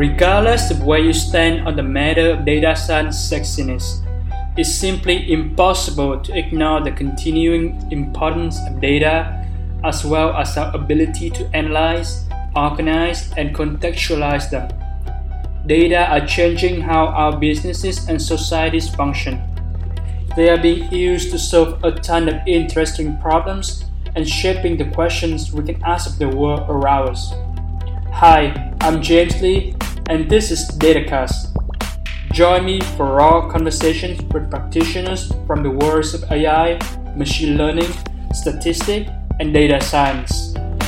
Regardless of where you stand on the matter of data science sexiness, it's simply impossible to ignore the continuing importance of data as well as our ability to analyze, organize, and contextualize them. Data are changing how our businesses and societies function. They are being used to solve a ton of interesting problems and shaping the questions we can ask of the world around us. Hi, I'm James Lee, and this is DataCast. Join me for raw conversations with practitioners from the worlds of AI, machine learning, statistics, and data science.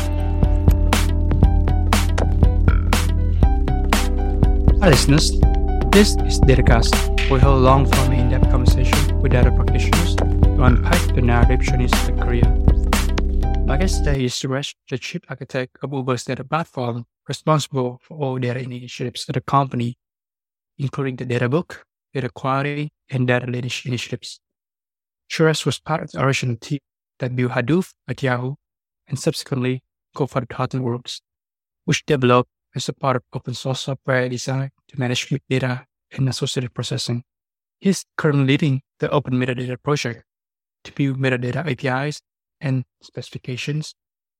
Hi listeners, this is DataCast. We hold long-form in-depth conversation with data practitioners to unpack the narrative journeys of their career. My guest today is Suresh, the chief architect of Uber's data platform, responsible for all data initiatives at the company, including the data book, data quality, and data lineage initiatives. Suresh was part of the original team that built Hadoop at Yahoo and subsequently co-founded Hortonworks, which developed as a part of open source software designed to manage big data and associated processing. He's currently leading the Open Metadata project to build metadata APIs and specifications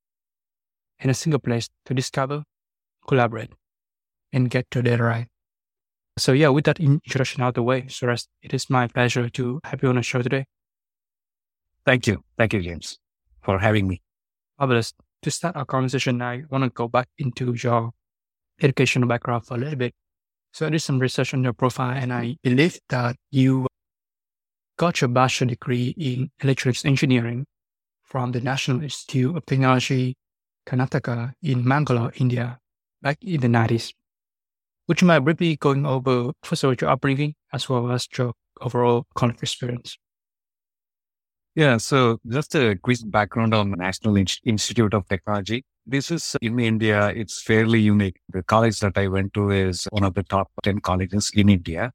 in a single place to discover, collaborate, and get your data right. So with that introduction out of the way, Suresh, it is my pleasure to have you on the show today. Thank you. Thank you, James, for having me. Fabulous. To start our conversation, I want to go back into your educational background for a little bit. So I did some research on your profile, and I believe that you got your bachelor degree in electronics engineering from the National Institute of Technology, Karnataka in Mangalore, India, back in the 90s. Would you mind briefly going over, first of all, your upbringing as well as your overall college experience? Yeah, so just a quick background on the National Institute of Technology. This is in India, it's fairly unique. The college that I went to is one of the top 10 colleges in India.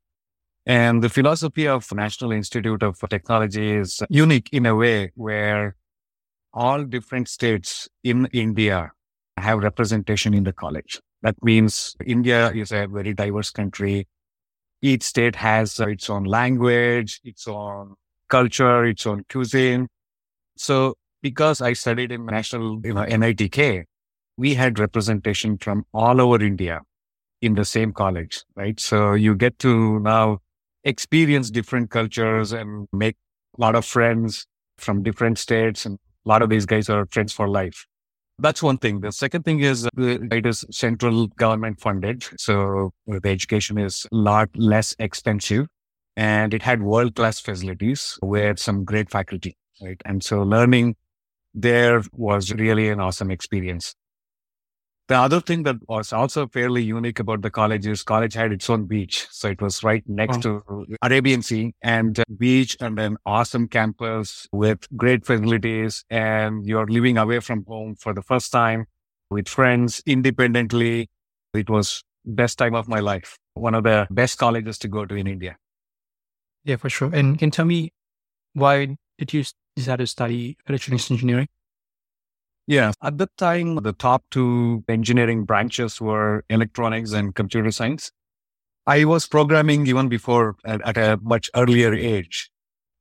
And the philosophy of National Institute of Technology is unique in a way where all different states in India have representation in the college. That means India is a very diverse country. Each state has its own language, its own culture, its own cuisine. So because I studied in National, NITK, we had representation from all over India in the same college, right? So you get to now experience different cultures and make a lot of friends from different states. And a lot of these guys are friends for life. That's one thing. The second thing is it is central government funded. So the education is a lot less expensive and it had world-class facilities with some great faculty, right? And so learning there was really an awesome experience. The other thing that was also fairly unique about the college is college had its own beach. So it was right next to Arabian Sea and beach and an awesome campus with great facilities. And you're living away from home for the first time with friends independently. It was best time of my life. One of the best colleges to go to in India. Yeah, for sure. And can you tell me, why did you decide to study electronics engineering? Yeah, at that time, the top two engineering branches were electronics and computer science. I was programming even before at a much earlier age.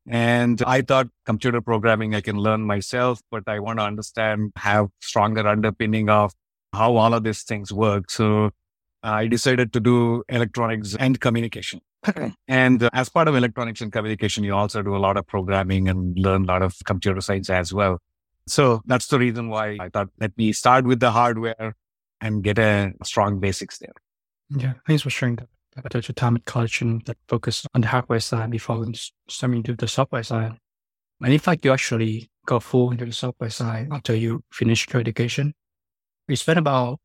And I thought computer programming I can learn myself, but I want to understand, have stronger underpinning of how all of these things work. So I decided to do electronics and communication. And as part of electronics and communication, you also do a lot of programming and learn a lot of computer science as well. So that's the reason why I thought, let me start with the hardware and get a strong basics there. Yeah, thanks for sharing that. At your time at college and that focus on the hardware side before starting to the software side. And in fact, you actually go full into the software side after you finished your education. You spent about,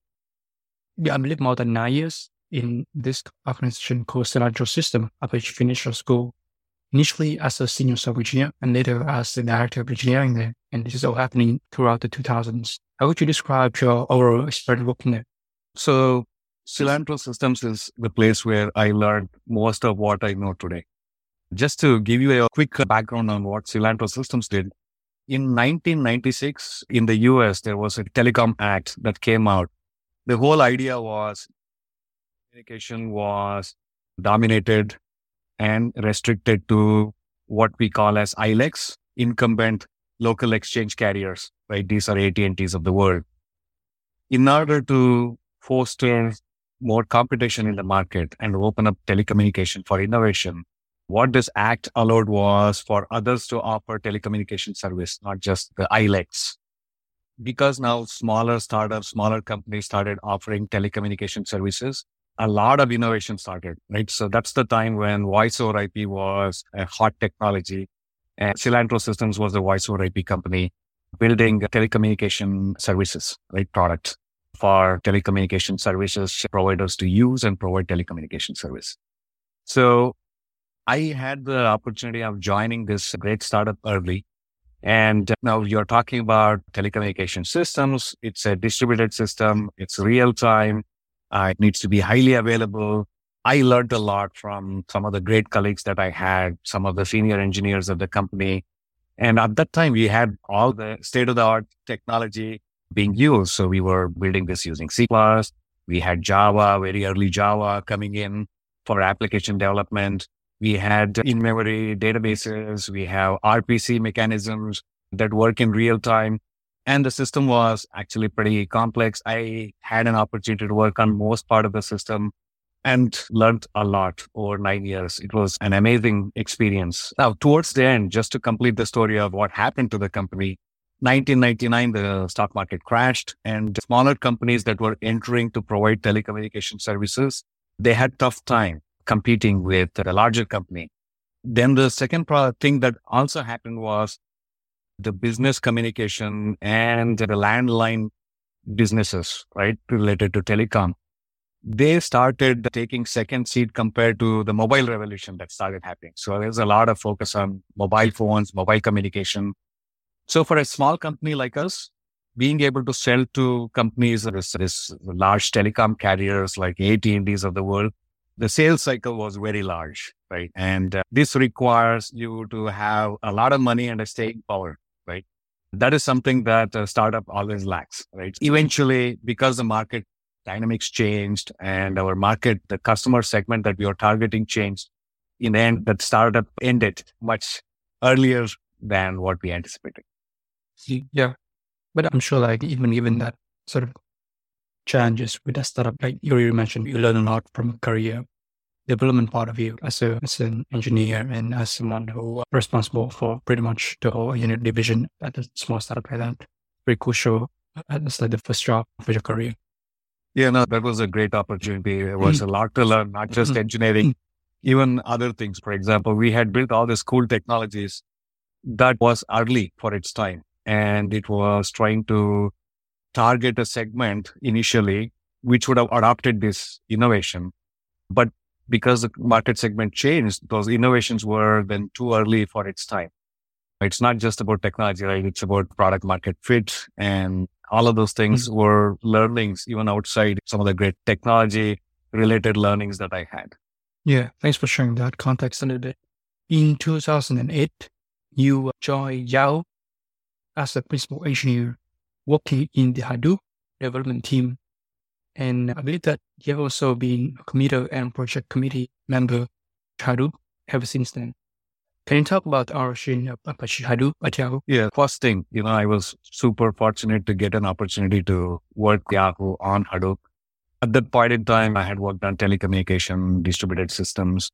I believe, more than 9 years in this organization called Cilantro System after you finished your school. Initially as a senior software engineer and later as the director of engineering there. And this is all happening throughout the 2000s. How would you describe your overall experience working there? So Cilantro Systems is the place where I learned most of what I know today. Just to give you a quick background on what Cilantro Systems did. In 1996, in the US, there was a Telecom Act that came out. The whole idea was Communication was dominated and restricted to what we call as ILECs, incumbent local exchange carriers, right? These are AT&Ts of the world. In order to foster more competition in the market and open up telecommunication for innovation, what this act allowed was for others to offer telecommunication service, not just the ILECs. Because now smaller startups, smaller companies started offering telecommunication services, a lot of innovation started, right? So that's the time when voice over IP was a hot technology, and Cilantro Systems was the voice over IP company building telecommunication services, right? Products for telecommunication services providers to use and provide telecommunication service. So I had the opportunity of joining this great startup early. And now you're talking about telecommunication systems. It's a distributed system. It's real time. It needs to be highly available. I learned a lot from some of the great colleagues that I had, some of the senior engineers of the company. And at that time, we had all the state-of-the-art technology being used. So we were building this using C++. We had Java, very early Java coming in for application development. We had in-memory databases. We have RPC mechanisms that work in real time. And the system was actually pretty complex. I had an opportunity to work on most part of the system and learned a lot over 9 years. It was an amazing experience. Now, towards the end, just to complete the story of what happened to the company, 1999, the stock market crashed, and smaller companies that were entering to provide telecommunication services, they had tough time competing with the larger company. Then the second thing that also happened was the business communication and the landline businesses, right, related to telecom. They started taking second seat compared to the mobile revolution that started happening. So there's a lot of focus on mobile phones, mobile communication. So for a small company like us, being able to sell to companies, this large telecom carriers like AT&Ts of the world, the sales cycle was very large, right? And this requires you to have a lot of money and a staying power, right? That is something that a startup always lacks, right? Eventually, because the market dynamics changed and our market, the customer segment that we are targeting changed, in the end, that startup ended much earlier than what we anticipated. Yeah. But I'm sure like even given that sort of challenges with a startup, like you already mentioned, you learn a lot from a career development part of you as an engineer and as someone who responsible for pretty much the whole unit division at a small startup like that. Very crucial. It's like the first job for your career. Yeah, no, that was a great opportunity. There was a lot to learn, not just engineering, even other things. For example, we had built all these cool technologies that was early for its time. And it was trying to target a segment initially, which would have adopted this innovation. But because the market segment changed, those innovations were then too early for its time. It's not just about technology, right? It's about product market fit, and all of those things were learnings even outside some of the great technology related learnings that I had. Yeah. Thanks for sharing that context a little bit. In 2008, you joined Yahoo as a principal engineer working in the Hadoop development team. And I believe that you have also been a committer and project committee member of Hadoop ever since then. Can you talk about our origin of Apache Hadoop at Yahoo? Yeah, first thing, I was super fortunate to get an opportunity to work Yahoo on Hadoop. At that point in time, I had worked on telecommunication, distributed systems.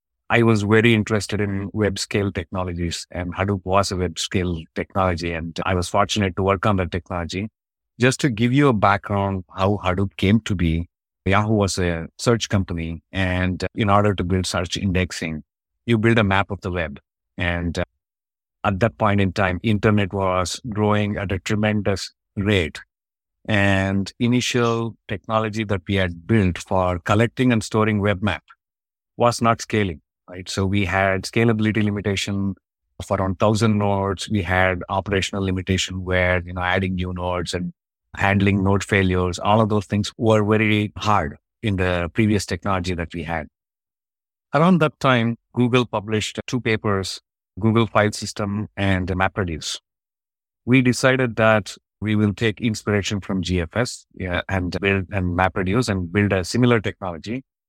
I was very interested in web scale technologies, and Hadoop was a web scale technology. And I was fortunate to work on that technology. Just to give you a background how Hadoop came to be, Yahoo was a search company. And in order to build search indexing, you build a map of the web. And at that point in time, internet was growing at a tremendous rate. And initial technology that we had built for collecting and storing web map was not scaling. Right. So we had scalability limitation of around 1,000 nodes. We had operational limitation where, adding new nodes and handling node failures, all of those things were very hard in the previous technology that we had. Around that time, Google published 2 papers, Google File System and MapReduce. We decided that we will take inspiration from GFS and build and MapReduce and build a similar technology.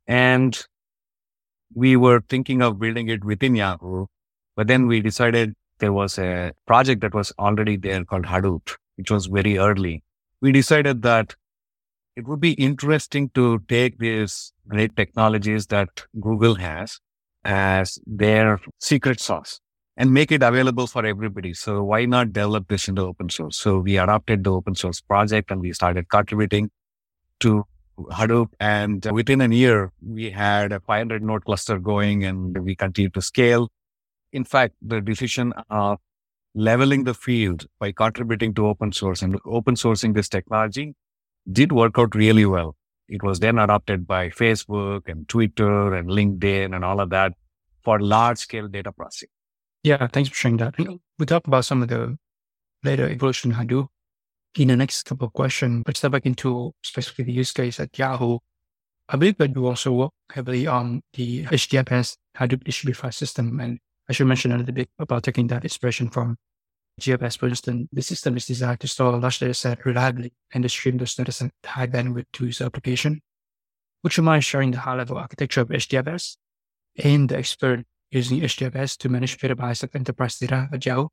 And we were thinking of building it within Yahoo, but then we decided there was a project that was already there called Hadoop, which was very early. We decided that it would be interesting to take these great technologies that Google has as their secret sauce and make it available for everybody. So why not develop this into open source? So we adopted the open source project and we started contributing to Hadoop. And within a year, we had a 500 node cluster going and we continued to scale. In fact, the decision of leveling the field by contributing to open source and open sourcing this technology did work out really well. It was then adopted by Facebook and Twitter and LinkedIn and all of that for large scale data processing. Yeah, thanks for sharing that. We talked about some of the later evolution in Hadoop. In the next couple of questions, let's step back into specifically the use case at Yahoo. I believe that you also work heavily on the HDFS Hadoop distributed file system. And I should mention a little bit about taking that inspiration from GFS. For instance, the system is designed to store a large data set reliably and to stream those data sets at high bandwidth to user application. Would you mind sharing the high-level architecture of HDFS and the expert using HDFS to manage petabytes of enterprise data at Yahoo?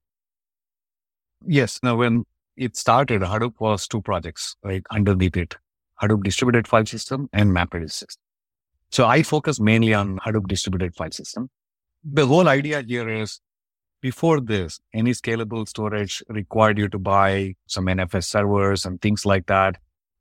Yes. Now, when it started, Hadoop was two projects, right, underneath it. Hadoop distributed file system and MapReduce system. So I focus mainly on Hadoop distributed file system. The whole idea here is before this, any scalable storage required you to buy some NFS servers and things like that.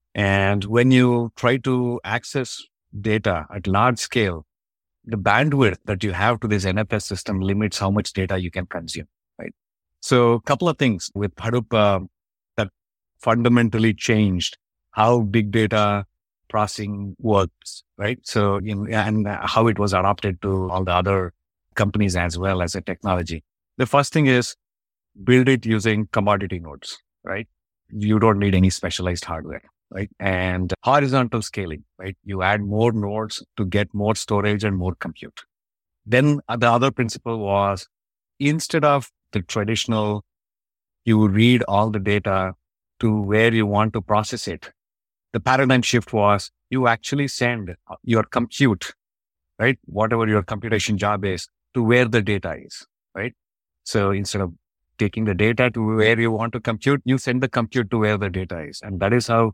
And when you try to access data at large scale, the bandwidth that you have to this NFS system limits how much data you can consume, right? So a couple of things with Hadoop that fundamentally changed how big data processing works, right? So, and how it was adopted to all the other companies as well as a technology. The first thing is build it using commodity nodes, right? You don't need any specialized hardware, right? And horizontal scaling, right? You add more nodes to get more storage and more compute. Then the other principle was instead of the traditional, you read all the data to where you want to process it. The paradigm shift was you actually send your compute, right? Whatever your computation job is to where the data is, right? So instead of taking the data to where you want to compute, you send the compute to where the data is. And that is how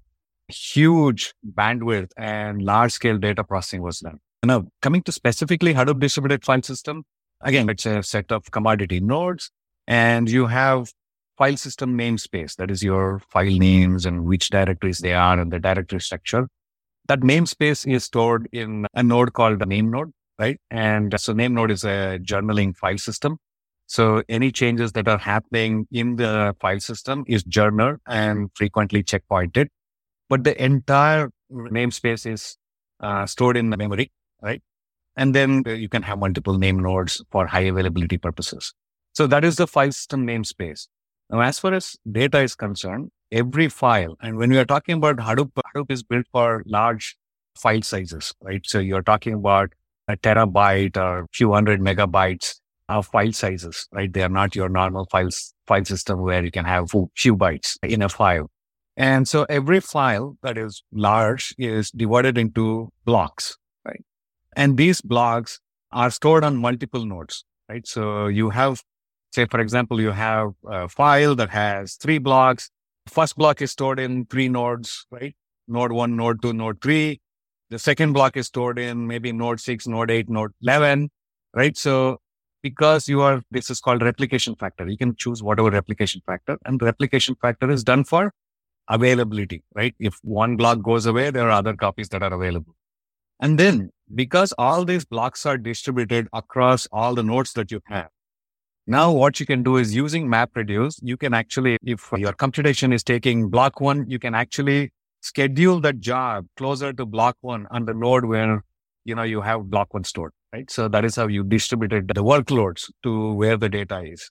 huge bandwidth and large scale data processing was done. Now, coming to specifically Hadoop distributed file system, again, it's a set of commodity nodes and you have file system namespace. That is your file names and which directories they are and the directory structure. That namespace is stored in a node called a name node, right? And so name node is a journaling file system. So any changes that are happening in the file system is journaled and frequently checkpointed. But the entire namespace is stored in the memory, right? And then you can have multiple name nodes for high availability purposes. So that is the file system namespace. Now, as far as data is concerned, every file, and when we are talking about Hadoop, Hadoop is built for large file sizes, right? So you're talking about a terabyte or a few hundred megabytes of file sizes, right? They are not your normal file system where you can have few bytes in a file. And so every file that is large is divided into blocks, right? And these blocks are stored on multiple nodes, right? So you have, say, for example, you have a file that has 3 blocks. First block is stored in 3 nodes, right? Node 1, node 2, node 3. The second block is stored in maybe node 6, node 8, node 11, right? So because this is called replication factor. You can choose whatever replication factor, and the replication factor is done for availability, right? If one block goes away, there are other copies that are available. And then because all these blocks are distributed across all the nodes that you have, now what you can do is using MapReduce, you can actually, if your computation is taking block 1, you can actually schedule that job closer to block 1 on the node where, you have block 1 stored, right? So that is how you distributed the workloads to where the data is.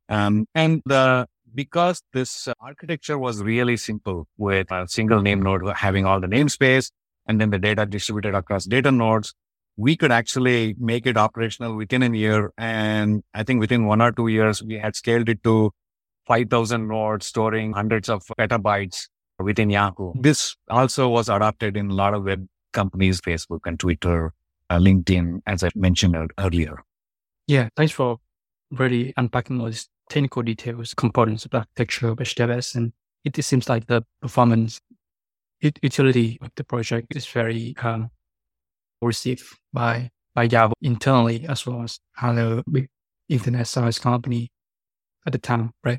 Because this architecture was really simple with a single name node having all the namespace and then the data distributed across data nodes, we could actually make it operational within a year. And I think within 1 or 2 years, we had scaled it to 5,000 nodes storing hundreds of petabytes within Yahoo. This also was adopted in a lot of web companies, Facebook and Twitter, LinkedIn, as I mentioned earlier. Yeah, thanks for really unpacking all these technical details, components of the architecture of HDFS. And it seems like the performance utility of the project is very received by Yahoo internally, as well as other big internet service company at the time, right?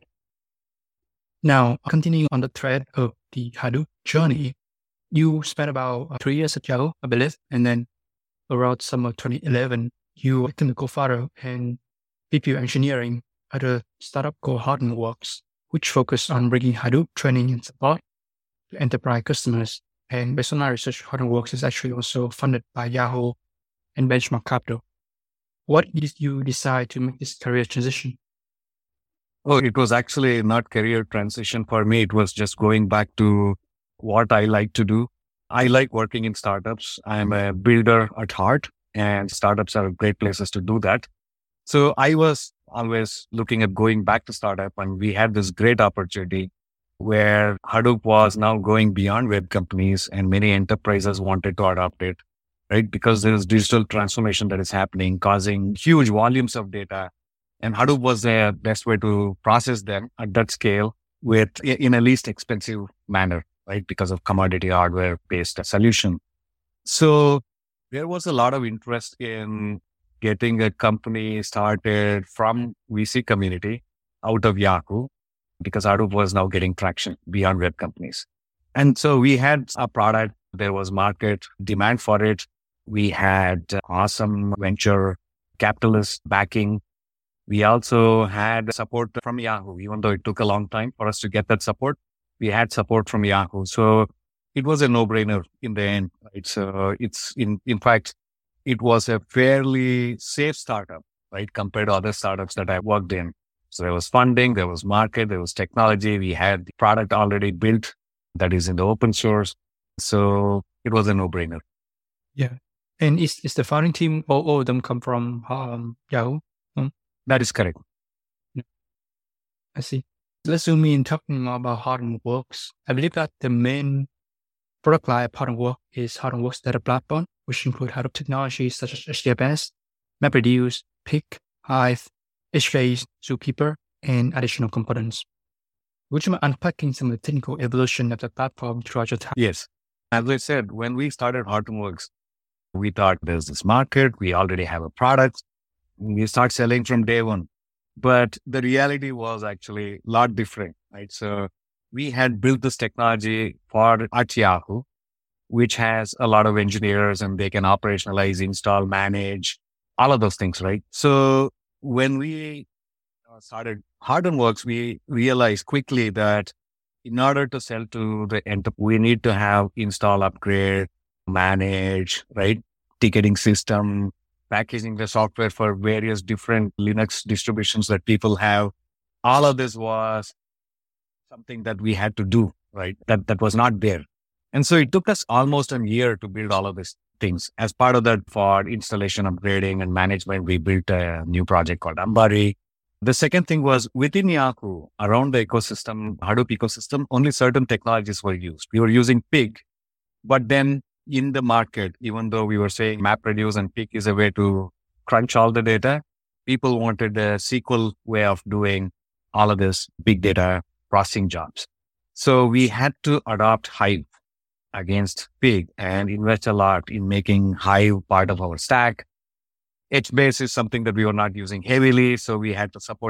Now, continuing on the thread of the Hadoop journey, you spent about 3 years at Yahoo, I believe, and then around summer 2011, you became the co-founder and VP of engineering at a startup called HardenWorks, which focused on bringing Hadoop training and support to enterprise customers. And based on our research, HardenWorks is actually also funded by Yahoo and Benchmark Capital. What did you decide to make this career transition? Oh, it was actually not career transition for me. It was just going back to what I like to do. I like working in startups. I'm a builder at heart, and startups are great places to do that. So I was always looking at going back to startup, and we had this great opportunity where Hadoop was now going beyond web companies, and many enterprises wanted to adopt it, right? Because there is digital transformation that is happening, causing huge volumes of data. And Hadoop was the best way to process them at that scale in a least expensive manner, right? Because of commodity hardware based solution. So there was a lot of interest in getting a company started from VC community out of Yahoo, because Hadoop was now getting traction beyond web companies. And so we had a product, there was market demand for it. We had awesome venture capitalist backing. We also had support from Yahoo, even though it took a long time for us to get that support. We had support from Yahoo. So it was a no-brainer in the end. Right? So in fact, it was a fairly safe startup, right? Compared to other startups that I worked in. So there was funding, there was market, there was technology. We had the product already built that is in the open source. So it was a no-brainer. Yeah. And is the founding team, all of them come from Yahoo? That is correct. I see. Let's zoom in talking more about HardenWorks. I believe that the main product line of HardenWorks is HardenWorks Data Platform, which include Hadoop technologies such as HDFS, MapReduce, Peak, Hive, HBase, Zookeeper, and additional components. Would you mind unpacking some of the technical evolution of the platform throughout your time? Yes. As I said, when we started HardenWorks, we thought there's this market, we already have a product, we start selling from day one. But the reality was actually a lot different, right? So we had built this technology at Yahoo, which has a lot of engineers, and they can operationalize, install, manage, all of those things, right? So when we started HardenWorks, we realized quickly that in order to sell to the enterprise, we need to have install, upgrade, manage, right? Ticketing system, packaging the software for various different Linux distributions that people have. All of this was something that we had to do, right? That was not there. And so it took us almost a year to build all of these things. As part of that, for installation, upgrading, and management, we built a new project called Ambari. The second thing was within Yahoo, around the ecosystem, Hadoop ecosystem, only certain technologies were used. We were using Pig, but then in the market, even though we were saying MapReduce and Peak is a way to crunch all the data, people wanted a SQL way of doing all of this big data processing jobs. So we had to adopt Hive against Pig and invest a lot in making Hive part of our stack. HBase is something that we were not using heavily, so we had to support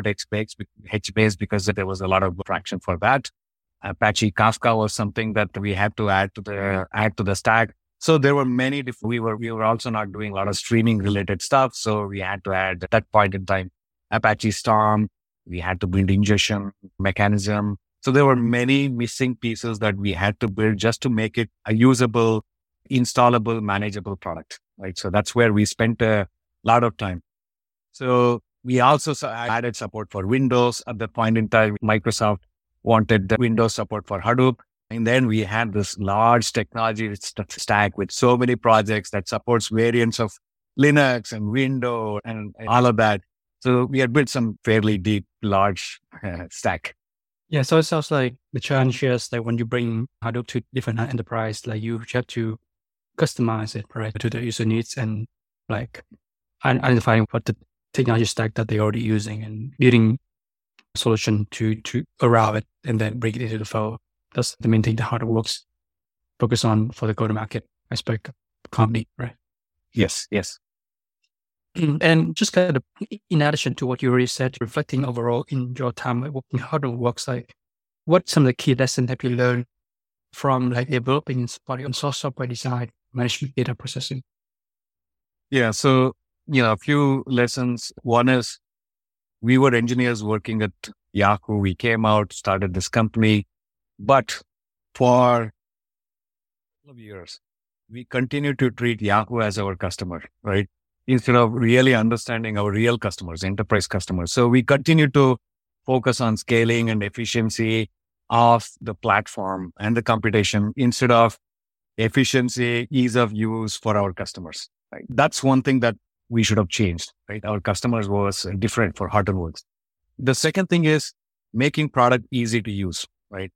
HBase because there was a lot of traction for that. Apache Kafka was something that we had to add to the stack. So there were many different, we were also not doing a lot of streaming related stuff. So we had to add at that point in time, Apache Storm. We had to build ingestion mechanism. So there were many missing pieces that we had to build just to make it a usable, installable, manageable product, right? So that's where we spent a lot of time. So we also added support for Windows. At that point in time, Microsoft wanted the Windows support for Hadoop. And then we had this large technology stack with so many projects that supports variants of Linux and Windows and all of that. So we had built some fairly deep, large stack. Yeah, so it sounds like the challenge is that when you bring Hadoop to different enterprise, like you have to customize it, right, to the user needs and like identifying what the technology stack that they're already using and building a solution to around it and then bring it into the fold. That's the main thing the Harder Works focus on for the go-to-market aspect of the company, right? Yes, yes. And just kind of in addition to what you already said, reflecting overall in your time working Harder Works, like what some of the key lessons have you learned from like developing and supporting on software design, management, data processing? Yeah. So, a few lessons. One is we were engineers working at Yahoo. We came out, started this company, but for a couple of years, we continued to treat Yahoo as our customer, right? Instead of really understanding our real customers, enterprise customers. So we continue to focus on scaling and efficiency of the platform and the computation instead of efficiency, ease of use for our customers. Right? That's one thing that we should have changed, right? Our customers was different for Hortonworks. The second thing is making product easy to use, right?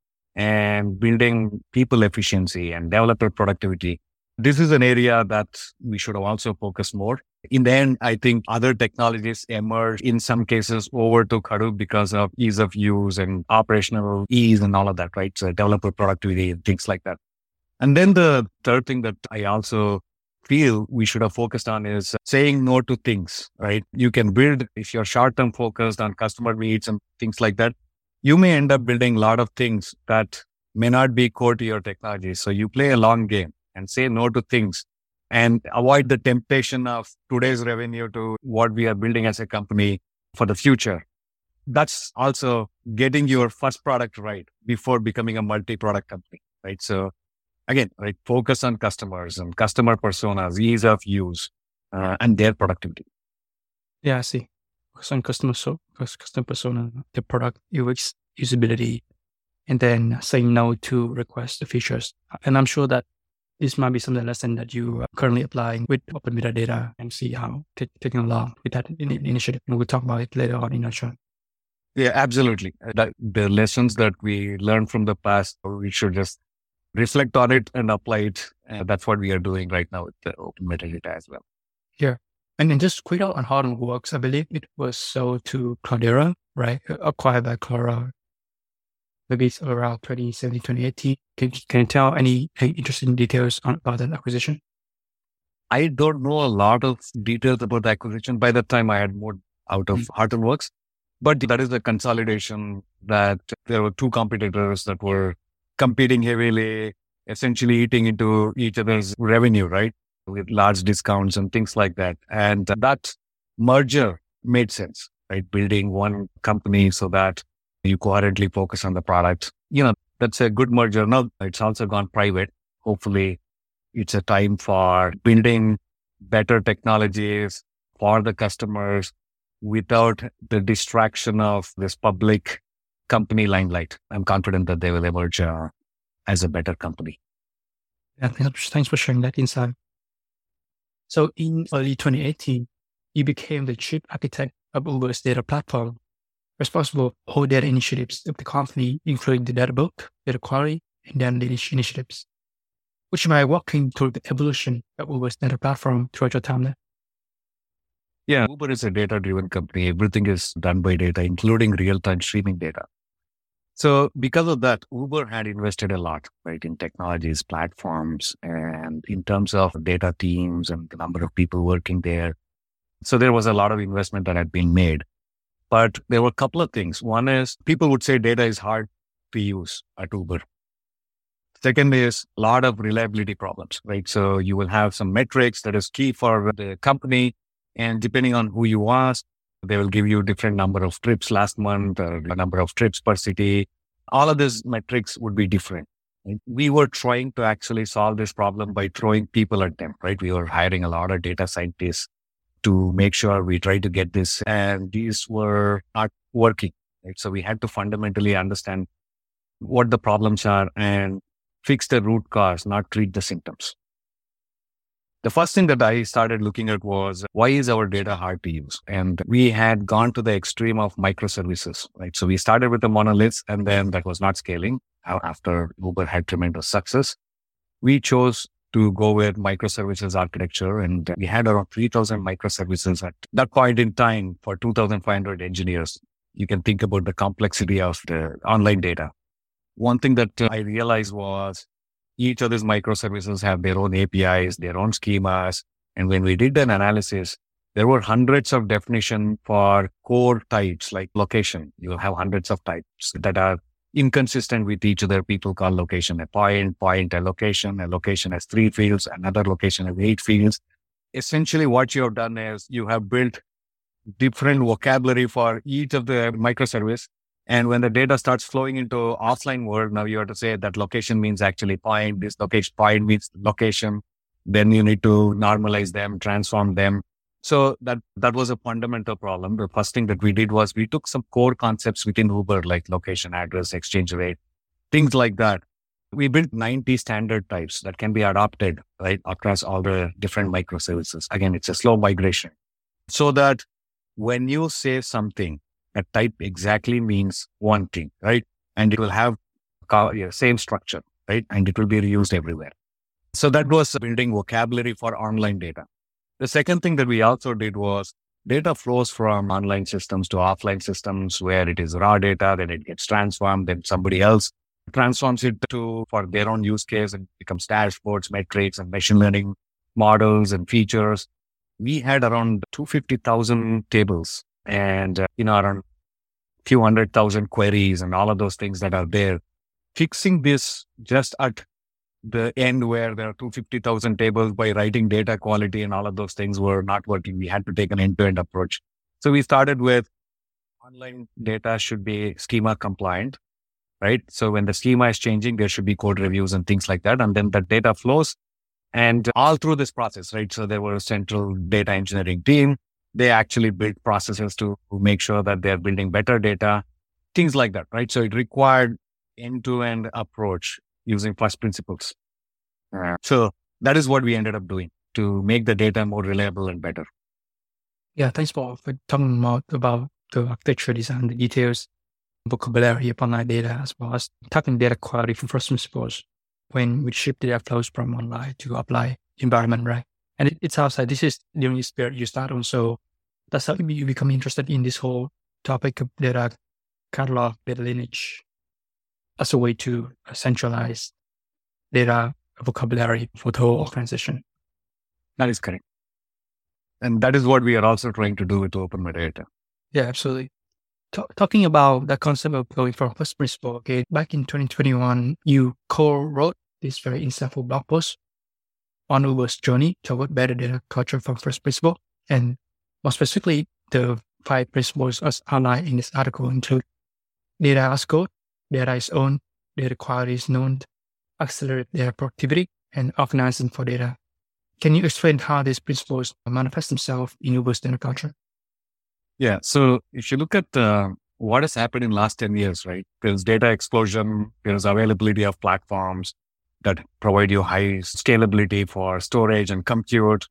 And building people efficiency and developer productivity. This is an area that we should have also focused more. In the end, I think other technologies emerged, in some cases overtook Hadoop because of ease of use and operational ease and all of that, right? So developer productivity and things like that. And then the third thing that I also feel we should have focused on is saying no to things, right? You can build, if you're short-term focused on customer needs and things like that, you may end up building a lot of things that may not be core to your technology. So you play a long game and say no to things and avoid the temptation of today's revenue to what we are building as a company for the future. That's also getting your first product right before becoming a multi-product company, right? So again, right, focus on customers and customer personas, ease of use, and their productivity. Yeah, I see. Focus on customer persona, the product UX, usability, and then saying no to request the features. And I'm sure that this might be some of the lesson that you are currently applying with open metadata and see how taking along with that initiative. And we'll talk about it later on in our show. Yeah, absolutely. The lessons that we learned from the past, we should just reflect on it and apply it. That's what we are doing right now with the open metadata as well. Yeah. And then just quick out on how it works. I believe it was sold to Cloudera, right? Acquired by Cloudera. Maybe it's around 2017, 2018. Can you tell any interesting details about that acquisition? I don't know a lot of details about the acquisition. By that time, I had moved out of Hortonworks. But that is the consolidation that there were two competitors that were competing heavily, essentially eating into each other's revenue, right? With large discounts and things like that. And that merger made sense, right? Building one company so that you coherently focus on the product. That's a good merger. Now it's also gone private. Hopefully it's a time for building better technologies for the customers without the distraction of this public company limelight. I'm confident that they will emerge as a better company. Yeah, thanks for sharing that insight. So in early 2018, you became the chief architect of Uber's data platform, responsible for all data initiatives of the company, including the data book, data quality, and data initiatives. Would you mind walking through the evolution of Uber's data platform throughout your time there? Yeah, Uber is a data-driven company. Everything is done by data, including real-time streaming data. So because of that, Uber had invested a lot, right, in technologies, platforms, and in terms of data teams and the number of people working there. So there was a lot of investment that had been made. But there were a couple of things. One is people would say data is hard to use at Uber. Second is a lot of reliability problems, right? So you will have some metrics that is key for the company. And depending on who you ask, they will give you different number of trips last month or the number of trips per city. All of these metrics would be different. We were trying to actually solve this problem by throwing people at them, right? We were hiring a lot of data scientists to make sure we try to get this, and these were not working, right? So we had to fundamentally understand what the problems are and fix the root cause, not treat the symptoms. The first thing that I started looking at was, why is our data hard to use? And we had gone to the extreme of microservices, right? So we started with the monoliths, and then that was not scaling. After Uber had tremendous success, we chose to go with microservices architecture. And we had around 3,000 microservices at that point in time for 2,500 engineers. You can think about the complexity of the online data. One thing that I realized was each of these microservices have their own APIs, their own schemas. And when we did an analysis, there were hundreds of definitions for core types like location. You'll have hundreds of types that are inconsistent with each other. People call location a point, a location. A location has 3 fields, another location has 8 fields. Essentially, what you have done is you have built different vocabulary for each of the microservice. And when the data starts flowing into offline world, now you have to say that location means actually point. This location point means location. Then you need to normalize them, transform them. So that was a fundamental problem. The first thing that we did was we took some core concepts within Uber, like location, address, exchange rate, things like that. We built 90 standard types that can be adopted, right, across all the different microservices. Again, it's a slow migration. So that when you say something, a type exactly means one thing, right? And it will have same structure, right? And it will be reused everywhere. So that was building vocabulary for online data. The second thing that we also did was data flows from online systems to offline systems where it is raw data, then it gets transformed, then somebody else transforms it for their own use case and becomes dashboards, metrics, and machine learning models and features. We had around 250,000 tables and around few 100,000 queries and all of those things that are there. Fixing this just at the end where there are 250,000 tables by writing data quality and all of those things were not working. We had to take an end-to-end approach. So we started with online data should be schema compliant, right? So when the schema is changing, there should be code reviews and things like that. And then the data flows and all through this process, right? So there was a central data engineering team. They actually built processes to make sure that they're building better data, things like that, right? So it required end-to-end approach using first principles. So that is what we ended up doing to make the data more reliable and better. Yeah, thanks for talking more about the architecture design, the details, vocabulary of online data, as well as tackling data quality from first principles when we ship data flows from online to apply environment, right? And it sounds like this is the only spirit you start on. So that's how you become interested in this whole topic of data catalog, data lineage as a way to centralize data vocabulary for the whole organization. That is correct. And that is what we are also trying to do with Open Metadata. Yeah, absolutely. Talking about the concept of going from first principle, okay, back in 2021, you co-wrote this very insightful blog post on Uber's journey toward better data culture from first principle. And more specifically, the 5 principles as outlined in this article include data as code, data is owned, data quality is known, accelerate data productivity, and organizing for data. Can you explain how these principles manifest themselves in Uber's data culture? Yeah. So if you look at what has happened in the last 10 years, right? There's data explosion, there's availability of platforms that provide you high scalability for storage and compute.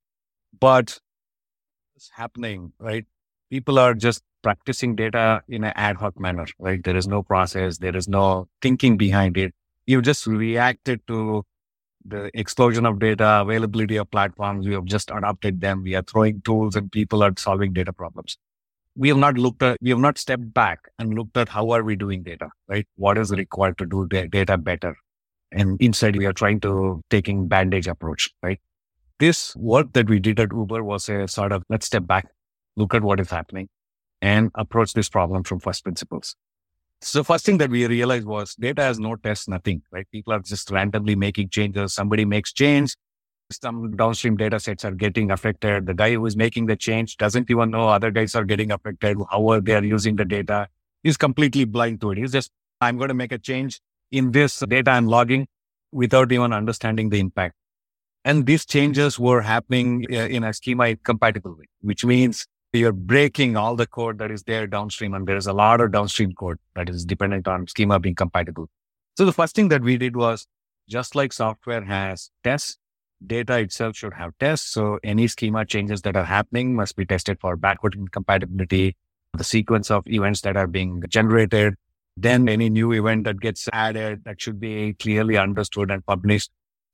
But what's happening, right? People are just practicing data in an ad hoc manner, right? There is no process, there is no thinking behind it. You just reacted to the explosion of data, availability of platforms. We have just adopted them. We are throwing tools and people are solving data problems. We have not stepped back and looked at how are we doing data, right? What is required to do data better? And instead we are trying to taking bandage approach, right? This work that we did at Uber was a sort of, let's step back, look at what is happening and approach this problem from first principles. So first thing that we realized was data has no test, nothing, right? People are just randomly making changes. Somebody makes change. Some downstream data sets are getting affected. The guy who is making the change doesn't even know other guys are getting affected. How are they are using the data? He's completely blind to it. He's just, I'm going to make a change in this data I'm logging without even understanding the impact. And these changes were happening in a schema compatible way, which means you're breaking all the code that is there downstream. And there's a lot of downstream code that is dependent on schema being compatible. So the first thing that we did was, just like software has tests, data itself should have tests. So any schema changes that are happening must be tested for backward compatibility, the sequence of events that are being generated. Then any new event that gets added, that should be clearly understood and published.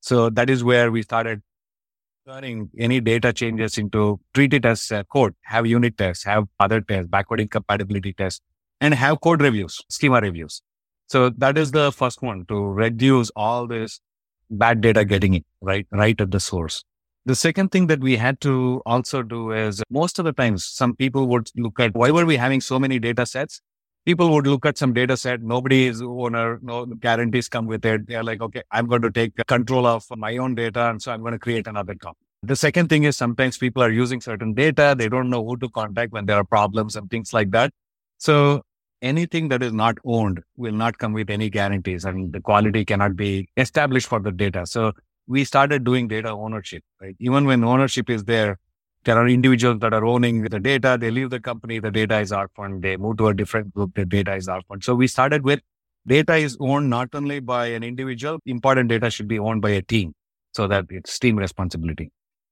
So that is where we started turning any data changes into treat it as code, have unit tests, have other tests, backward incompatibility tests, and have code reviews, schema reviews. So that is the first one, to reduce all this bad data getting in, right at the source. The second thing that we had to also do is, most of the times, some people would look at, why were we having so many data sets? People would look at some data set, nobody is owner, no guarantees come with it. They're like, okay, I'm going to take control of my own data, and so I'm going to create another copy. The second thing is, sometimes people are using certain data, they don't know who to contact when there are problems and things like that. So anything that is not owned will not come with any guarantees, and the quality cannot be established for the data. So we started doing data ownership, right? Even when ownership is there are individuals that are owning the data. They leave the company, the data is orphaned. They move to a different group, the data is orphaned. So we started with data is owned not only by an individual, important data should be owned by a team, so that it's team responsibility.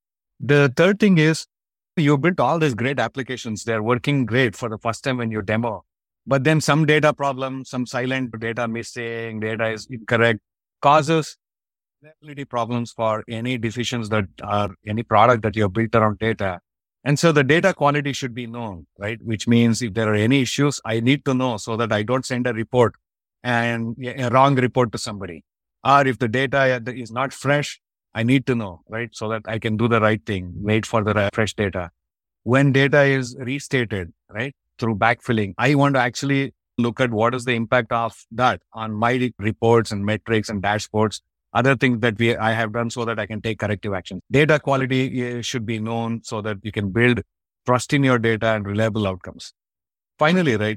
The third thing is, you built all these great applications. They're working great for the first time when you demo, but then some data problem, some silent data missing, data is incorrect, causes reliability problems for any decisions that are any product that you have built around data. And so the data quality should be known, right? Which means if there are any issues, I need to know so that I don't send a report and a wrong report to somebody. Or if the data is not fresh, I need to know, right? So that I can do the right thing, wait for the fresh data. When data is restated, right, through backfilling, I want to actually look at what is the impact of that on my reports and metrics and dashboards, other things that I have done, so that I can take corrective action. Data quality should be known so that you can build trust in your data and reliable outcomes. Finally, right,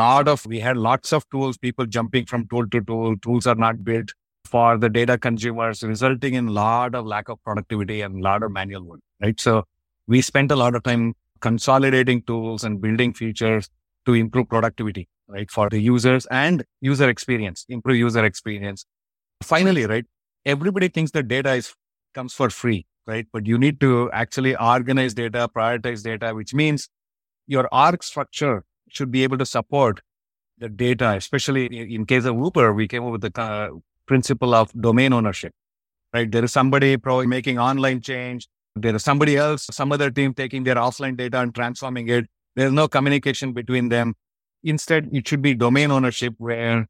we had lots of tools, people jumping from tool to tool. Tools are not built for the data consumers, resulting in a lot of lack of productivity and a lot of manual work, right? So we spent a lot of time consolidating tools and building features to improve productivity, right, for the users and user experience, improve user experience. Finally, right, everybody thinks that data comes for free, right? But you need to actually organize data, prioritize data, which means your org structure should be able to support the data. Especially in case of Uber, we came up with the principle of domain ownership, right? There is somebody probably making online change. There is somebody else, some other team taking their offline data and transforming it. There's no communication between them. Instead, it should be domain ownership, where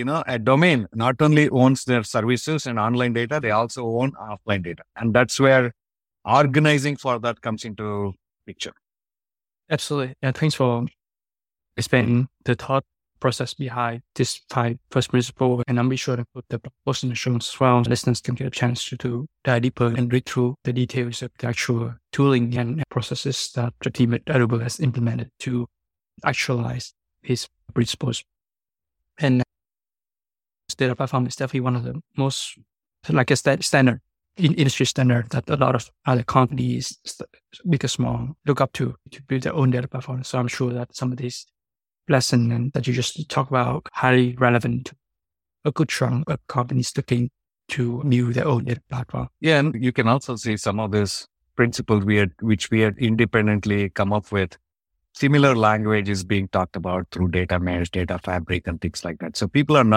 a domain not only owns their services and online data, they also own offline data. And that's where organizing for that comes into picture. Absolutely. Yeah, thanks for explaining the thought process behind this 5 first principle. And I'll be sure to put the post in the show notes as well. Listeners can get a chance to dive deeper and read through the details of the actual tooling and processes that the team at Adobe has implemented to actualize his principles. And data platform is definitely one of the most, like a standard, industry standard that a lot of other companies, big or small, look up to build their own data platform. So I'm sure that some of these lessons and that you just talk about highly relevant to a good chunk of companies looking to build their own data platform. Yeah, and you can also see some of these principles which we had independently come up with. Similar language is being talked about through data mesh, data fabric, and things like that. So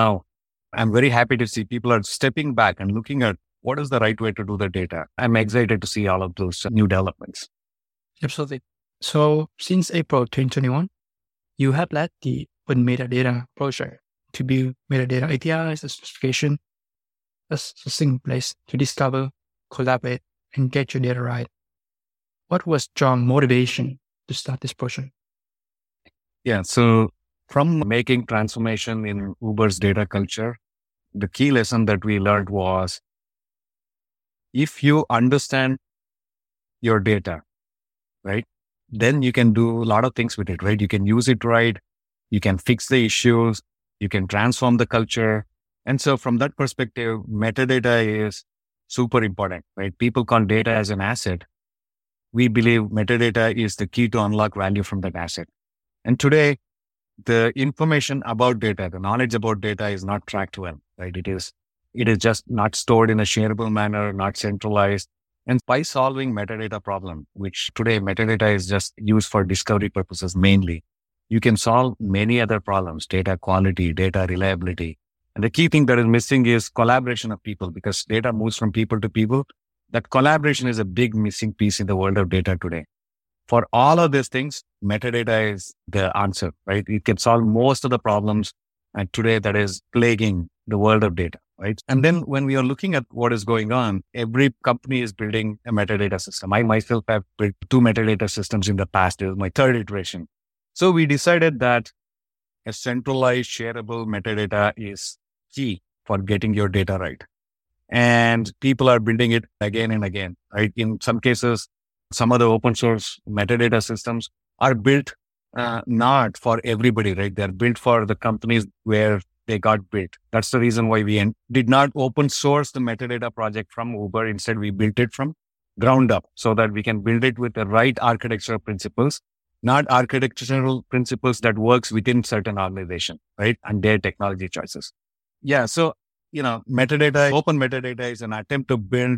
I'm very happy to see people are stepping back and looking at what is the right way to do the data. I'm excited to see all of those new developments. Absolutely. So since April 2021, you have led the Open Metadata project to build metadata APIs and specification as a single place to discover, collaborate, and get your data right. What was John's motivation to start this project? Yeah, so from making transformation in Uber's data culture, the key lesson that we learned was, if you understand your data, right, then you can do a lot of things with it, right? You can use it right. You can fix the issues. You can transform the culture. And so from that perspective, metadata is super important, right? People call data as an asset. We believe metadata is the key to unlock value from that asset. And today, the information about data, the knowledge about data is not tracked well, right? It is just not stored in a shareable manner, not centralized. And by solving metadata problem, which today metadata is just used for discovery purposes mainly, you can solve many other problems: data quality, data reliability, And the key thing that is missing is collaboration of people, because data moves from people to people. That collaboration is a big missing piece in the world of data today. For all of these things, metadata is the answer, right? It can solve most of the problems and today that is plaguing the world of data, right? And then when we are looking at what is going on, every company is building a metadata system. I myself have built 2 metadata systems in the past. It was my 3rd iteration. So we decided that a centralized shareable metadata is key for getting your data right. And people are building it again and again, right? In some cases, some of the open source metadata systems are built not for everybody, right? They're built for the companies where they got built. That's the reason why we did not open source the metadata project from Uber. Instead, we built it from ground up so that we can build it with the right architectural principles, not architectural principles that works within certain organization, right? And their technology choices. Yeah. So, metadata, open metadata is an attempt to build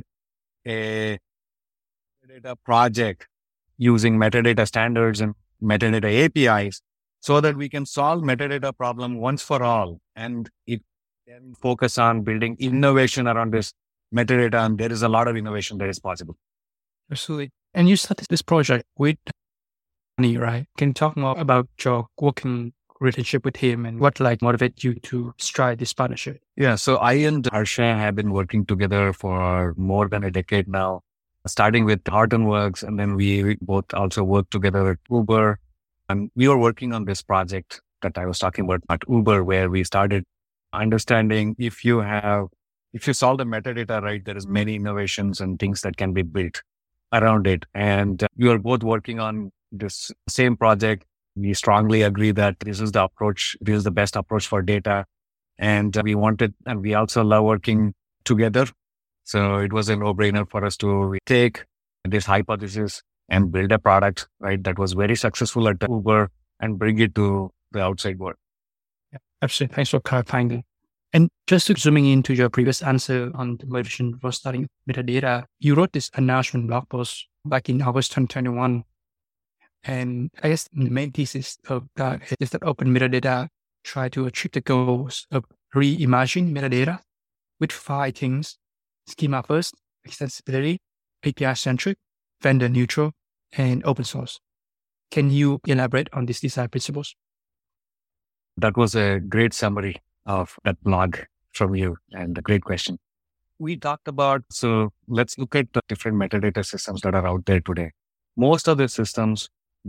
a metadata project using metadata standards and metadata APIs so that we can solve metadata problem once for all. And it can focus on building innovation around this metadata. And there is a lot of innovation that is possible. Absolutely. And you started this project with Ani, right? Can you talk more about your working relationship with him and what motivated you to strike this partnership? Yeah. So I and Harsha have been working together for more than a decade now, starting with Hortonworks. And then we both also worked together at Uber. And we were working on this project that I was talking about at Uber, where we started understanding if you solve the metadata right, there is many innovations and things that can be built around it. And we were both working on this same project. We strongly agree that this is the approach. This is the best approach for data. And we also love working together. So it was a no-brainer for us to take this hypothesis and build a product, right, that was very successful at Uber and bring it to the outside world. Yeah, absolutely. Thanks for clarifying that. And just zooming into your previous answer on the motivation for starting metadata, you wrote this announcement blog post back in August 2021. And I guess the main thesis of that is that open metadata try to achieve the goals of reimagining metadata with 5 things: schema first, extensibility, API centric, vendor neutral, and open source. Can you elaborate on these design principles? That was a great summary of that blog from you and a great question. We talked about, so let's look at the different metadata systems that are out there today. Most of the systems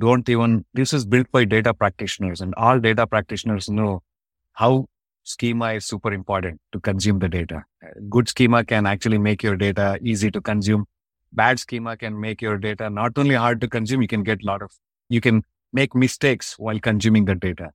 this is built by data practitioners, and all data practitioners know how schema is super important to consume the data. Good schema can actually make your data easy to consume. Bad schema can make your data not only hard to consume, you can make mistakes while consuming the data.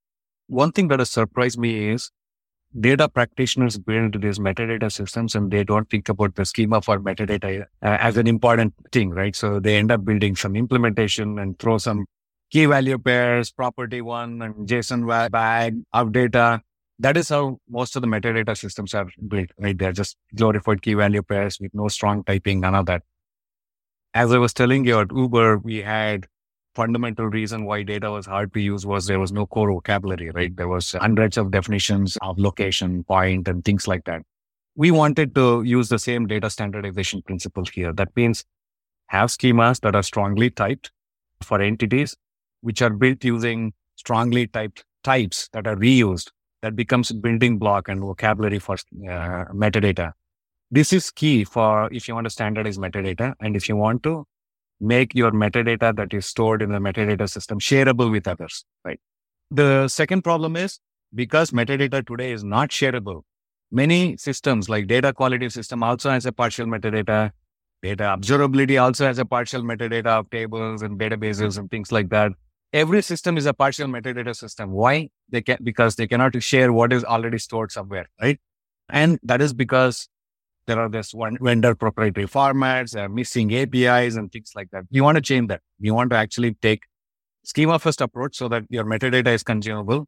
One thing that has surprised me is data practitioners build these metadata systems and they don't think about the schema for metadata as an important thing, right? So they end up building some implementation and throw some key value pairs, property one, and JSON bag of data. That is how most of the metadata systems are built, right? They're just glorified key value pairs with no strong typing, none of that. As I was telling you at Uber, we had fundamental reason why data was hard to use was there was no core vocabulary, right? There was hundreds of definitions of location, point, and things like that. We wanted to use the same data standardization principle here. That means have schemas that are strongly typed for entities, which are built using strongly typed types that are reused. That becomes a building block and vocabulary for metadata. This is key for if you want to standardize metadata and if you want to make your metadata that is stored in the metadata system shareable with others, right? The second problem is because metadata today is not shareable, many systems like data quality system also has a partial metadata. Data observability also has a partial metadata of tables and databases and things like that. Every system is a partial metadata system. Why? Because they cannot share what is already stored somewhere, right? And that is because there are this one vendor proprietary formats, missing APIs and things like that. You want to change that. You want to actually take schema first approach so that your metadata is consumable.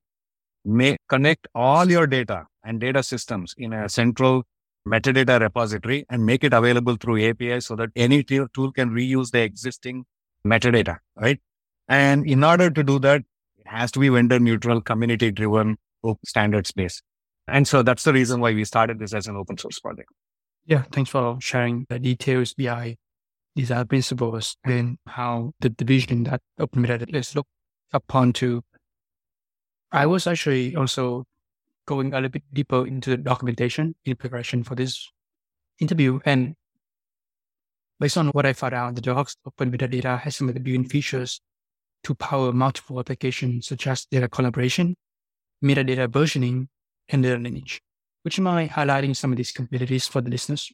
Connect all your data and data systems in a central metadata repository and make it available through APIs so that any tool can reuse the existing metadata, right? And in order to do that, it has to be vendor neutral, community driven, standards based. And so that's the reason why we started this as an open source project. Yeah, thanks for sharing the details behind design principles and how the division that open metadata is looked upon to. I was actually also going a little bit deeper into the documentation in preparation for this interview. And based on what I found out, the docs open metadata has some of the built-in features to power multiple applications such as data collaboration, metadata versioning, and data lineage. Would you mind highlighting some of these capabilities for the listeners?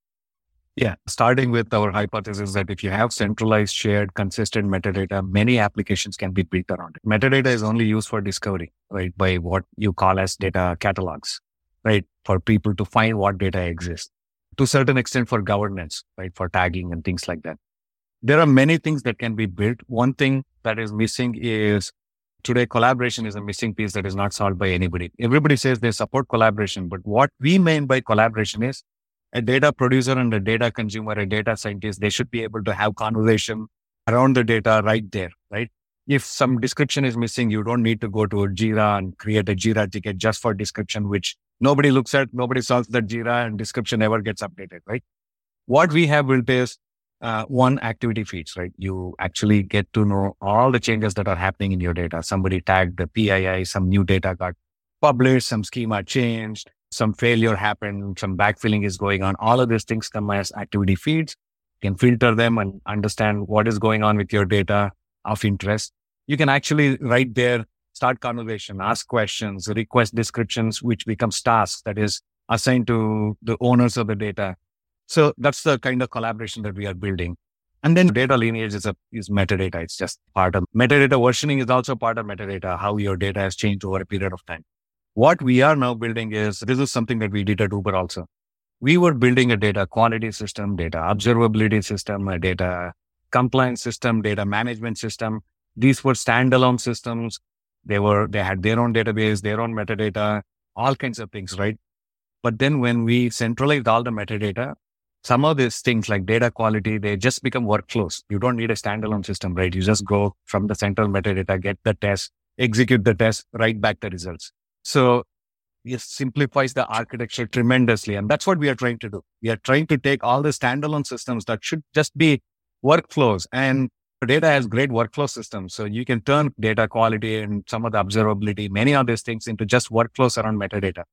Yeah, starting with our hypothesis that if you have centralized, shared, consistent metadata, many applications can be built around it. Metadata is only used for discovery, right? By what you call as data catalogs, right? For people to find what data exists. To a certain extent for governance, right? For tagging and things like that. There are many things that can be built. One thing that is missing is today collaboration is a missing piece that is not solved by anybody. Everybody says they support collaboration, but what we mean by collaboration is a data producer and a data consumer, a data scientist, they should be able to have conversation around the data right there, right? If some description is missing, you don't need to go to a Jira and create a Jira ticket just for description, which nobody looks at, nobody solves that Jira and description never gets updated, right? What we have built is one activity feeds, right? You actually get to know all the changes that are happening in your data. Somebody tagged the PII, some new data got published, some schema changed, some failure happened, some backfilling is going on. All of these things come as activity feeds. You can filter them and understand what is going on with your data of interest. You can actually right there start conversation, ask questions, request descriptions, which becomes tasks that is assigned to the owners of the data. So that's the kind of collaboration that we are building. And then data lineage is metadata. It's just part of metadata. Versioning is also part of metadata, how your data has changed over a period of time. What we are now building is, this is something that we did at Uber also. We were building a data quality system, data observability system, a data compliance system, data management system. These were standalone systems. They had their own database, their own metadata, all kinds of things, right? But then when we centralized all the metadata, some of these things like data quality, they just become workflows. You don't need a standalone system, right? You just go from the central metadata, get the test, execute the test, write back the results. So it simplifies the architecture tremendously. And that's what we are trying to do. We are trying to take all the standalone systems that should just be workflows, and data has great workflow systems. So you can turn data quality and some of the observability, many of these things into just workflows around metadata.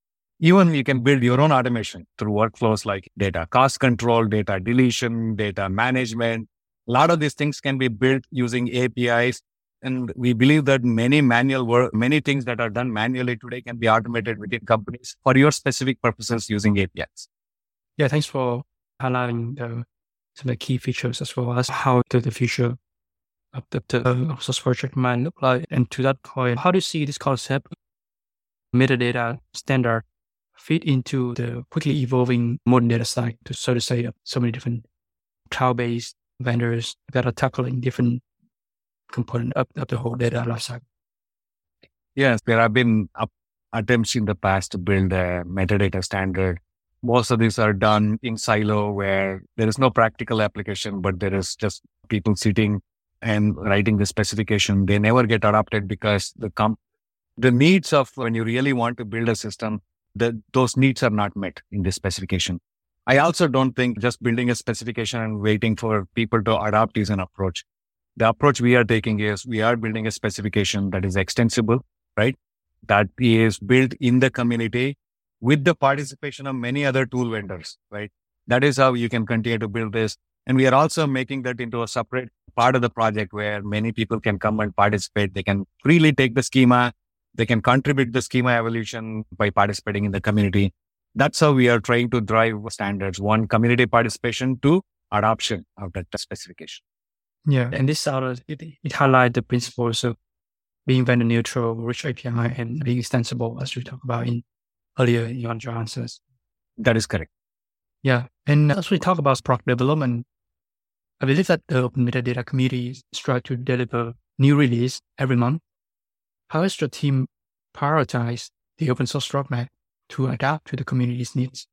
Even you can build your own automation through workflows like data cost control, data deletion, data management. A lot of these things can be built using APIs. And we believe that many things that are done manually today can be automated within companies for your specific purposes using APIs. Yeah, thanks for highlighting some of the key features as well as how the future of the source project might look like. And to that point, how do you see this concept, metadata standard, fit into the quickly evolving modern data stack, to so to say, so many different cloud-based vendors that are tackling different component of the whole data lifecycle? Yes, there have been attempts in the past to build a metadata standard. Most of these are done in silo where there is no practical application, but there is just people sitting and writing the specification. They never get adopted because the needs of when you really want to build a system, those needs are not met in this specification. I also don't think just building a specification and waiting for people to adopt is an approach. The approach we are taking is we are building a specification that is extensible, right? That is built in the community with the participation of many other tool vendors, right? That is how you can continue to build this. And we are also making that into a separate part of the project where many people can come and participate. They can freely take the schema. They can contribute the schema evolution by participating in the community. That's how we are trying to drive standards. One, community participation. Two, adoption of that specification. Yeah, and this it highlights the principles of being vendor neutral, rich API, and being extensible, as we talked about earlier in your answers. That is correct. Yeah, and as we talk about product development, I believe that the open metadata community strives to deliver new release every month. How has your team prioritized the open source roadmap to adapt to the community's needs?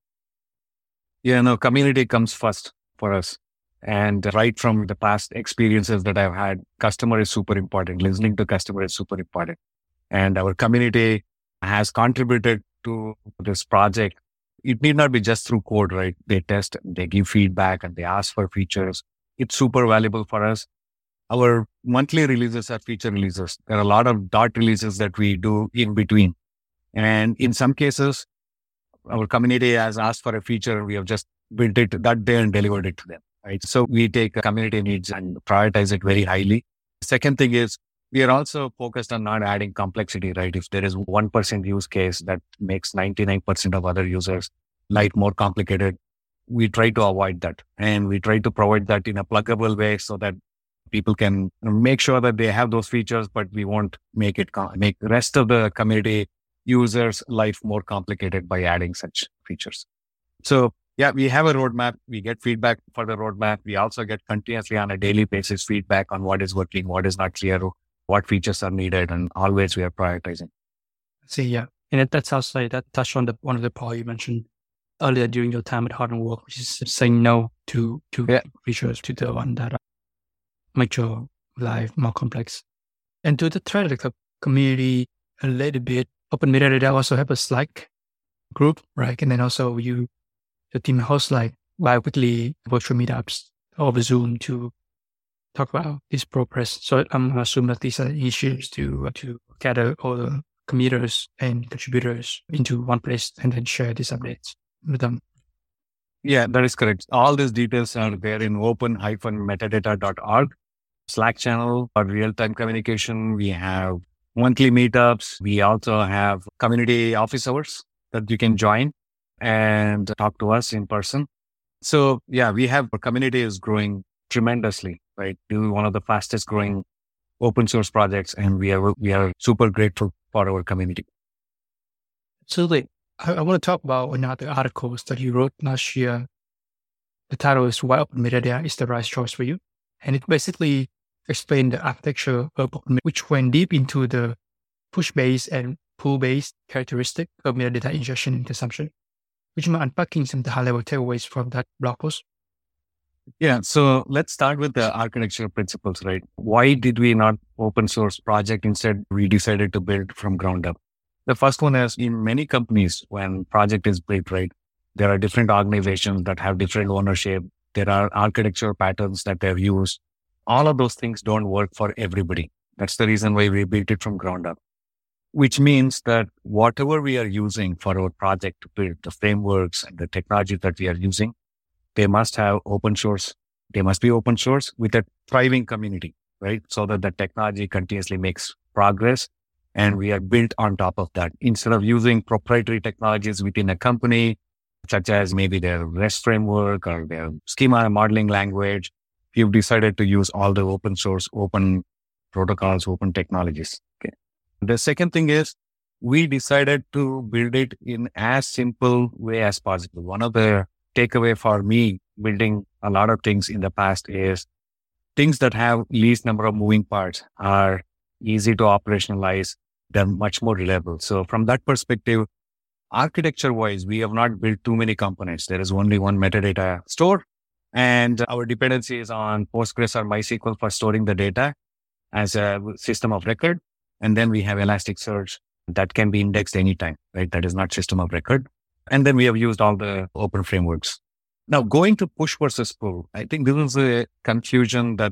Yeah, no, community comes first for us. And right from the past experiences that I've had, customer is super important. Listening to customer is super important. And our community has contributed to this project, it need not be just through code, right? They test, they give feedback, and they ask for features. It's super valuable for us. Our monthly releases are feature releases. There are a lot of dot releases that we do in between. And in some cases, our community has asked for a feature. We have just built it that day and delivered it to them, right? So we take community needs and prioritize it very highly. Second thing is we are also focused on not adding complexity, right? If there is 1% use case that makes 99% of other users' life more complicated, we try to avoid that. And we try to provide that in a pluggable way so that people can make sure that they have those features, but we won't make the rest of the community users' life more complicated by adding such features. So yeah, we have a roadmap. We get feedback for the roadmap. We also get continuously on a daily basis feedback on what is working, what is not clear, what features are needed, and always we are prioritizing. See, yeah. And that sounds like that touched on one of the points you mentioned earlier during your time at Hard Work, which is saying no to features, to the one that make your life more complex. And to the thread of the community a little bit, Open Metadata also have a Slack group, right? And then also the team hosts like bi-weekly virtual meetups over Zoom to talk about this progress. So I'm assuming that these are issues to gather all the commuters and contributors into one place and then share these updates with them. Yeah, that is correct. All these details are there in open-metadata.org. Slack channel for real-time communication. We have monthly meetups. We also have community office hours that you can join and talk to us in person. So yeah, our community is growing tremendously, right? This is one of the fastest growing open source projects, and we are super grateful for our community. Absolutely. I want to talk about another articles that you wrote last year. The title is Why Open Metadata is the Right Choice for You. And it basically explained the architecture of Open, which went deep into the push-based and pull-based characteristic of metadata ingestion and consumption. Would you mind unpacking some of the high-level takeaways from that blog post? Yeah, so let's start with the architecture principles, right? Why did we not open source project? Instead, we decided to build from ground up. The first one is in many companies, when project is built, right, there are different organizations that have different ownership. There are architecture patterns that they've used. All of those things don't work for everybody. That's the reason why we built it from ground up, which means that whatever we are using for our project to build the frameworks and the technology that we are using, they must have open source. They must be open source with a thriving community, right? So that the technology continuously makes progress and we are built on top of that. Instead of using proprietary technologies within a company, such as maybe their REST framework or their schema modeling language, we've decided to use all the open source, open protocols, open technologies. Okay. The second thing is we decided to build it in as simple way as possible. One of the takeaway for me building a lot of things in the past is things that have least number of moving parts are easy to operationalize. They're much more reliable. So from that perspective, architecture wise, we have not built too many components. There is only one metadata store and our dependency is on Postgres or MySQL for storing the data as a system of record. And then we have Elasticsearch that can be indexed anytime, right? That is not system of record. And then we have used all the open frameworks. Now going to push versus pull, I think this was a confusion that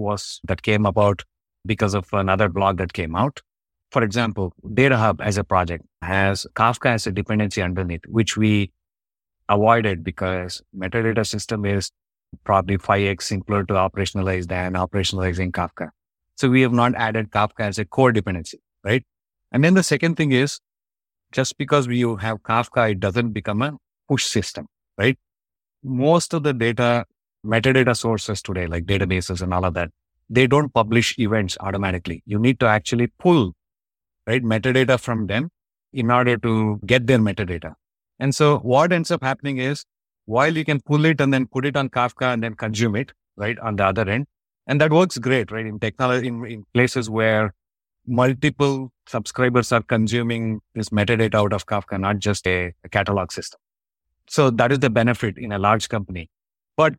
came about because of another blog that came out. For example, Data Hub as a project has Kafka as a dependency underneath, which we avoided because metadata system is probably 5x simpler to operationalize than operationalizing Kafka. So we have not added Kafka as a core dependency, right? And then the second thing is, just because you have Kafka, it doesn't become a push system, right? Most of the metadata sources today, like databases and all of that, they don't publish events automatically. You need to actually pull, right, metadata from them in order to get their metadata. And so what ends up happening is, while you can pull it and then put it on Kafka and then consume it, right, on the other end, and that works great, right, in technology, in places where multiple subscribers are consuming this metadata out of Kafka, not just a catalog system. So that is the benefit in a large company. But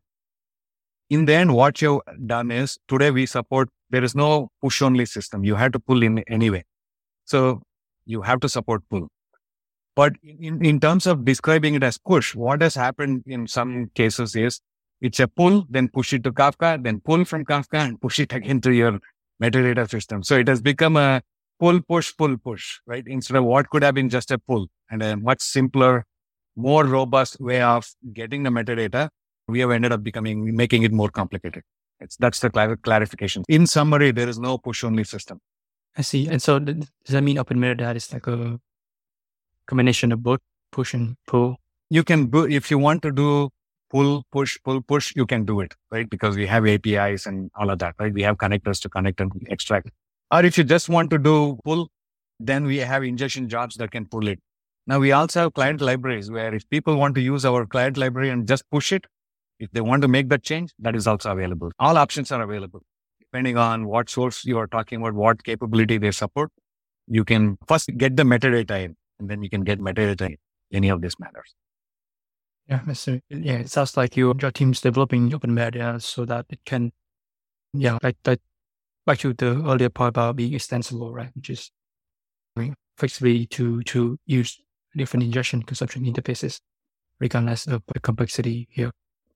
in the end, what you've done is today there is no push only system. You have to pull in anyway. So you have to support pull. But in terms of describing it as push, what has happened in some cases is it's a pull, then push it to Kafka, then pull from Kafka and push it again to your metadata system. So it has become a pull, push, right? Instead of what could have been just a pull and a much simpler, more robust way of getting the metadata, we have ended up making it more complicated. That's the clarification. In summary, there is no push only system. I see. And so does that mean open metadata is like a combination of both push and pull? You can do, if you want to do pull, push, you can do it, right? Because we have APIs and all of that, right? We have connectors to connect and extract. Or if you just want to do pull, then we have ingestion jobs that can pull it. Now we also have client libraries where if people want to use our client library and just push it, if they want to make that change, that is also available. All options are available. Depending on what source you are talking about, what capability they support, you can first get the metadata in, and then you can get metadata in any of these matters. Yeah, it sounds like your team's developing open metadata so that it can, like back to the earlier part about being extensible, right? Which is effectively to use different ingestion consumption interfaces, regardless of the complexity here.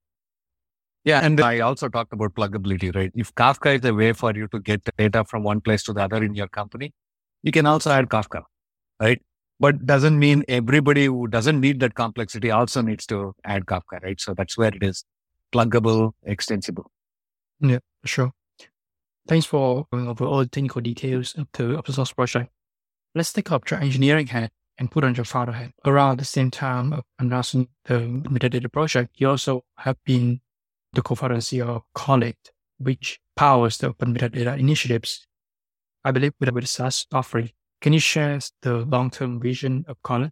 Yeah, and I also talked about pluggability, right? If Kafka is a way for you to get the data from one place to the other in your company, you can also add Kafka, right? But doesn't mean everybody who doesn't need that complexity also needs to add Kafka, right? So that's where it is pluggable, extensible. Yeah, for sure. Thanks for going over all the technical details of the open source project. Let's take up your engineering hat and put on your founder hat. Around the same time of announcing the metadata project, you also have been the co-founder and CEO of Collect, which powers the open metadata initiatives, I believe, with a SaaS offering. Can you share the long-term vision of Collect?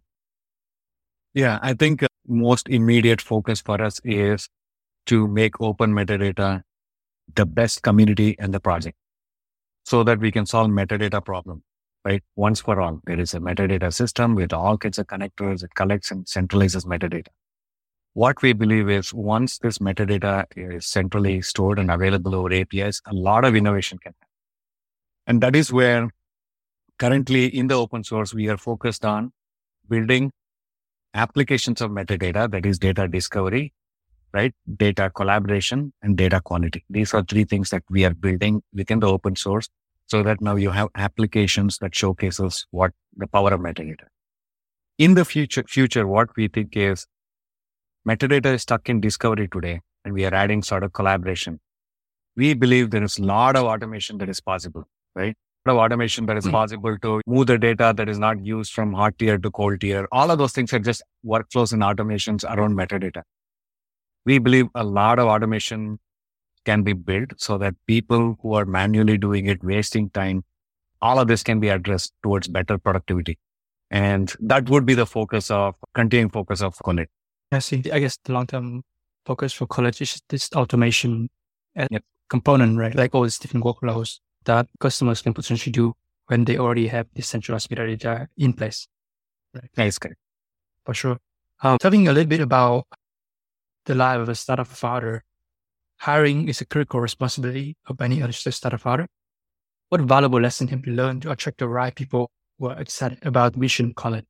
Yeah, I think most immediate focus for us is to make open metadata the best community and the project so that we can solve metadata problem, right? Once for all, there is a metadata system with all kinds of connectors. It collects and centralizes metadata. What we believe is once this metadata is centrally stored and available over APIs, a lot of innovation can happen. And that is where currently in the open source, we are focused on building applications of metadata, that is data discovery, right? Data collaboration and data quality. These are three things that we are building within the open source so that now you have applications that showcases what the power of metadata. In the future, what we think is metadata is stuck in discovery today, and we are adding sort of collaboration. We believe there is a lot of automation that is possible, right? A lot of automation that is possible to move the data that is not used from hot tier to cold tier. All of those things are just workflows and automations around metadata. We believe a lot of automation can be built so that people who are manually doing it, wasting time, all of this can be addressed towards better productivity. And that would be the continuing focus of Collect. I see. I guess the long-term focus for Collect is this automation component, right? Like all these different workflows that customers can potentially do when they already have this centralized metadata in place. Right? That's correct. For sure. Talking a little bit about the life of a startup founder, hiring is a critical responsibility of any other startup founder. What valuable lesson have you learned to attract the right people who are excited about mission Collect?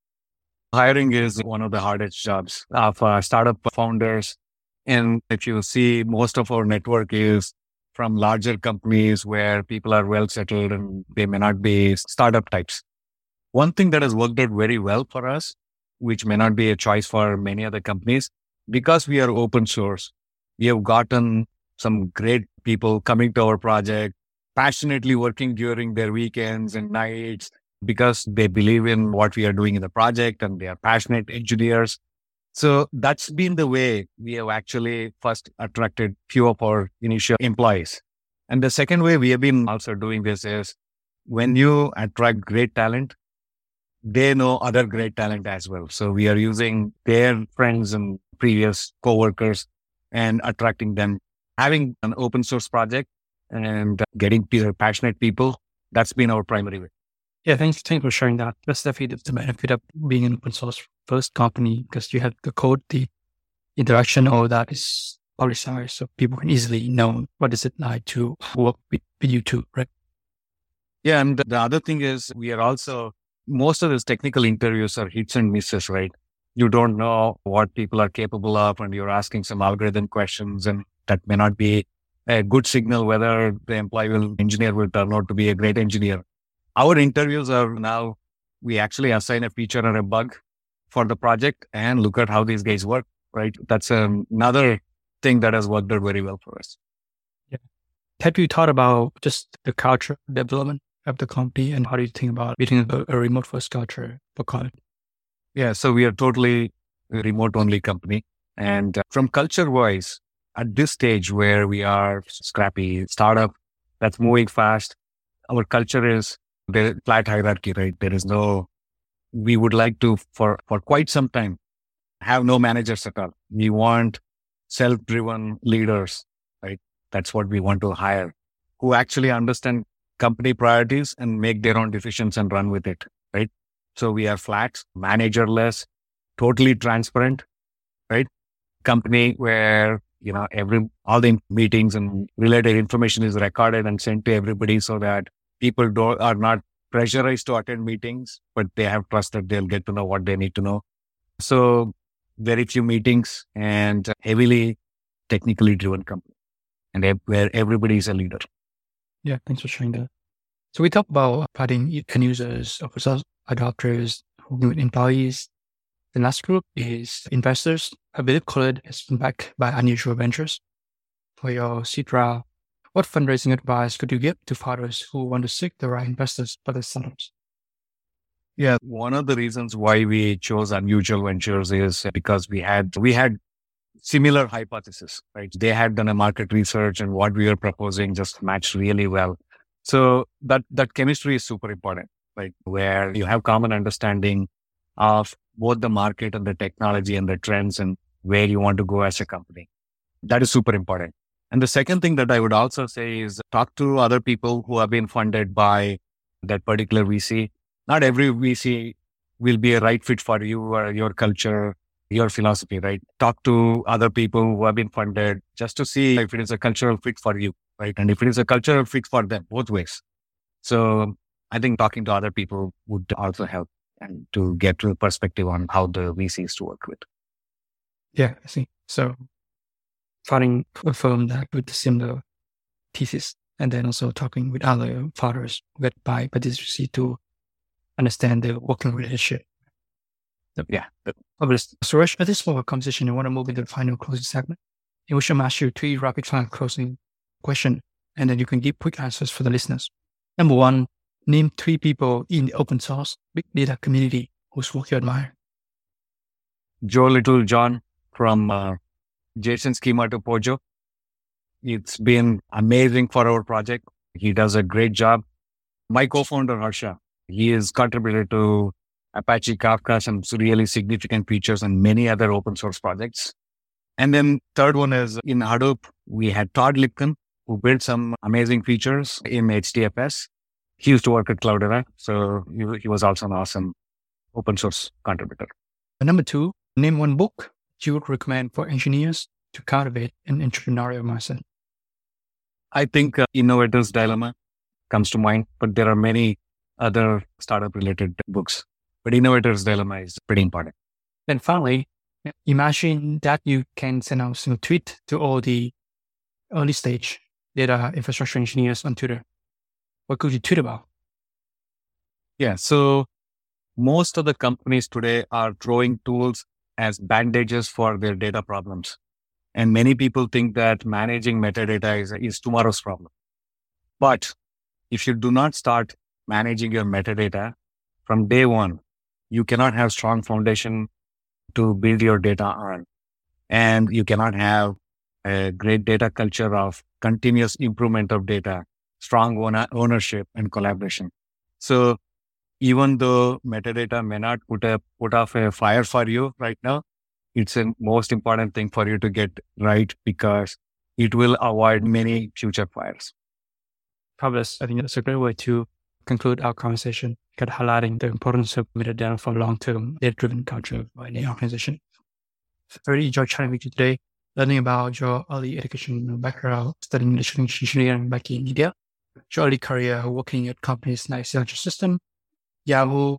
Hiring is one of the hardest jobs of startup founders. And if you see, most of our network is from larger companies where people are well settled and they may not be startup types. One thing that has worked out very well for us, which may not be a choice for many other companies, because we are open source, we have gotten some great people coming to our project, passionately working during their weekends and nights because they believe in what we are doing in the project and they are passionate engineers. So that's been the way we have actually first attracted few of our initial employees. And the second way we have been also doing this is when you attract great talent, they know other great talent as well. So we are using their friends and previous coworkers and attracting them, having an open source project and getting passionate people. That's been our primary way. Yeah, thanks for sharing that. That's definitely the benefit of being an open source first company because you have the code, the interaction, all that is publicized so people can easily know what is it like to work with you too, right? Yeah, and the other thing is we are also most of these technical interviews are hits and misses, right? You don't know what people are capable of, and you're asking some algorithm questions, and that may not be a good signal whether the engineer will turn out to be a great engineer. Our interviews are now, we actually assign a feature or a bug for the project and look at how these guys work, right? That's another thing that has worked out very well for us. Yeah. Have you thought about just the culture development of the company, and how do you think about building a remote first culture for College? Yeah, so we are totally a remote only company. And from culture wise, at this stage where we are scrappy startup that's moving fast, our culture is the flat hierarchy, right? There is no, we would like to, for quite some time, have no managers at all. We want self-driven leaders, right? That's what we want to hire, who actually understand company priorities and make their own decisions and run with it, right? So we are flat, managerless, totally transparent, right? Company where, all the meetings and related information is recorded and sent to everybody so that people are not pressurized to attend meetings, but they have trust that they'll get to know what they need to know. So very few meetings and heavily technically driven company, and where everybody is a leader. Yeah, thanks for sharing that. So we talked about providing end users, open source adopters, new employees. The last group is investors. I believe College has been backed by Unusual Ventures. For your seed round, what fundraising advice could you give to founders who want to seek the right investors for their startups? Yeah, one of the reasons why we chose Unusual Ventures is because we had similar hypothesis, right? They had done a market research and what we were proposing just matched really well. So that chemistry is super important, right? Where you have common understanding of both the market and the technology and the trends and where you want to go as a company. That is super important. And the second thing that I would also say is talk to other people who have been funded by that particular VC. Not every VC will be a right fit for you or your culture, your philosophy, right? Talk to other people who have been funded just to see if it is a cultural fit for you, right? And if it is a cultural fit for them, both ways. So I think talking to other people would also help and to get to a perspective on how the VCs to work with. Yeah, I see. So finding a firm that with similar thesis, and then also talking with other founders led by this VC to understand the working relationship. Yeah. Suresh, at this point of conversation, I want to move into the final closing segment, in which I'm ask you 3 rapid fire closing questions, and then you can give quick answers for the listeners. Number 1, name 3 people in the open source big data community whose work you admire. Joe Littlejohn from JSON Schema to Pojo. It's been amazing for our project. He does a great job. My co-founder, Harsha, he is contributed to Apache Kafka, some really significant features and many other open source projects. And then third one is in Hadoop, we had Todd Lipkin, who built some amazing features in HDFS. He used to work at Cloudera, so he was also an awesome open source contributor. Number 2, name 1 book you would recommend for engineers to cultivate an entrepreneurial mindset. I think Innovator's Dilemma comes to mind, but there are many other startup related books. But Innovator's Dilemma is pretty important. Then finally, imagine that you can send out a tweet to all the early stage data infrastructure engineers on Twitter. What could you tweet about? Yeah, so most of the companies today are throwing tools as bandages for their data problems. And many people think that managing metadata is tomorrow's problem. But if you do not start managing your metadata from day one, you cannot have strong foundation to build your data on. And you cannot have a great data culture of continuous improvement of data, strong ownership and collaboration. So even though metadata may not put off a fire for you right now, it's the most important thing for you to get right because it will avoid many future fires. Fabulous. I think that's a great way to conclude our conversation, highlighting the importance of metadata for long-term data-driven culture of any organization. I really enjoyed chatting with you today, learning about your early education background, studying electrical engineering back in India, your early career working at companies like Synergy System, Yahoo,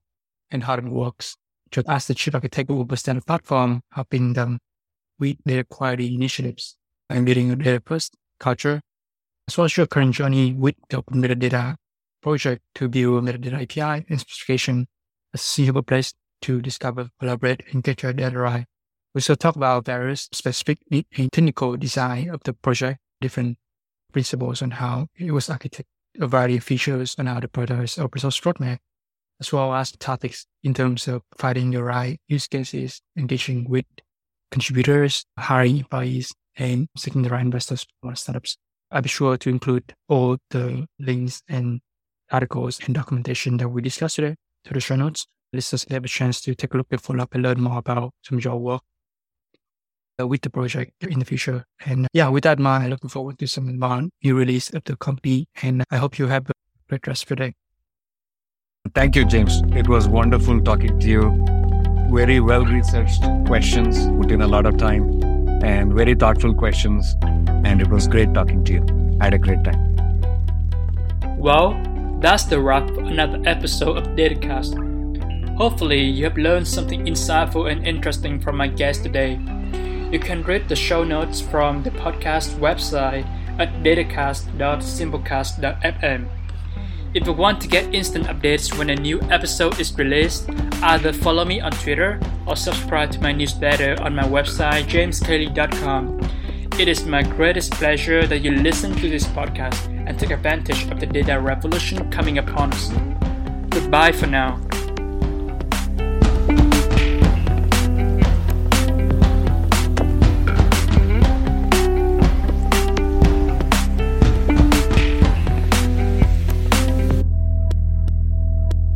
and how it works. Just as the chief architect of Uber Standard Platform, helping them with data quality initiatives and leading a data-first culture, as well as your current journey with the Open Metadata project to build metadata API and specification, a suitable place to discover, collaborate, and get your data right. We also talk about various specific and technical design of the project, different principles on how it was architected, a variety of features on how the product is open source roadmap, as well as topics in terms of finding the right use cases, engaging with contributors, hiring employees, and seeking the right investors for startups. I'll be sure to include all the links and articles and documentation that we discussed today to the show notes. Listeners have a chance to take a look and follow up and learn more about some of your work with the project in the future. And with that in mind, I'm looking forward to some more new release of the company. And I hope you have a great rest of your day. Thank you, James. It was wonderful talking to you. Very well-researched questions, put in a lot of time, and very thoughtful questions. And it was great talking to you. I had a great time. Well, that's the wrap for another episode of DataCast. Hopefully, you have learned something insightful and interesting from my guest today. You can read the show notes from the podcast website at datacast.simplecast.fm. If you want to get instant updates when a new episode is released, either follow me on Twitter or subscribe to my newsletter on my website jameskelly.com. It is my greatest pleasure that you listen to this podcast and take advantage of the data revolution coming upon us. Goodbye for now.